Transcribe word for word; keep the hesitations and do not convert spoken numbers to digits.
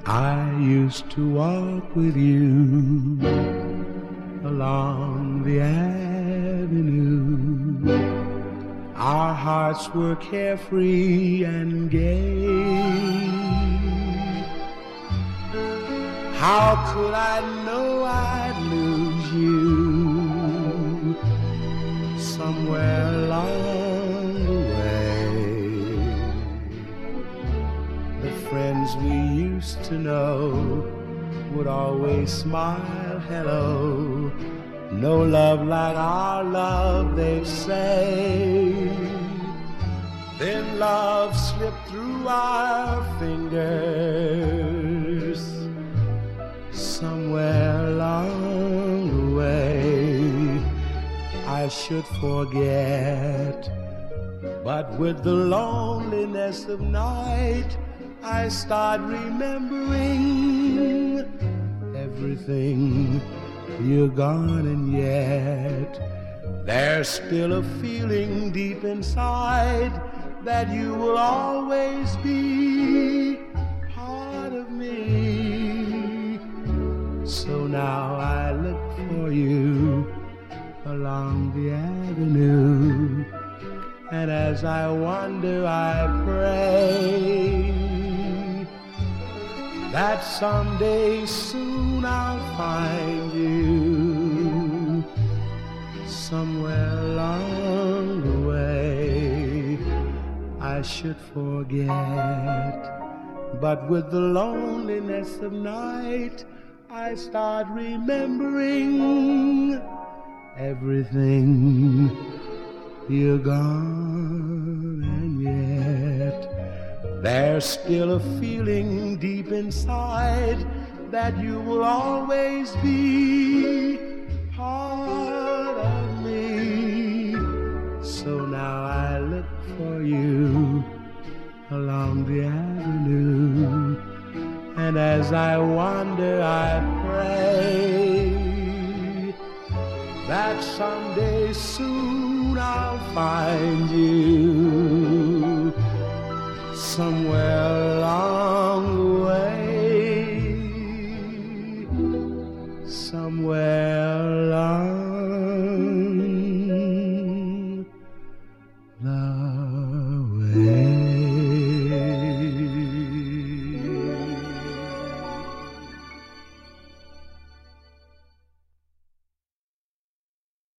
I used to walk with you along the avenue. Our hearts were carefree and gay. How could I know I'd lose you somewhere along the way? The friends we used to know would always smile hello. No love like our love, they say. Then love slipped through our fingers somewhere along the way. I should forget, but with the loneliness of night, I start remembering everything. You're gone, and yet there's still a feeling deep inside that you will always be part of me. So now I look for you along the avenue, and as I wander I pray that someday soon I'll find you somewhere along the way. I should forget, but with the loneliness of night, I start remembering everything. You're gone, and yet there's still a feeling deep inside that you will always be part of me. So now I look for you along the avenue, and as I wander I pray that someday soon I'll find you somewhere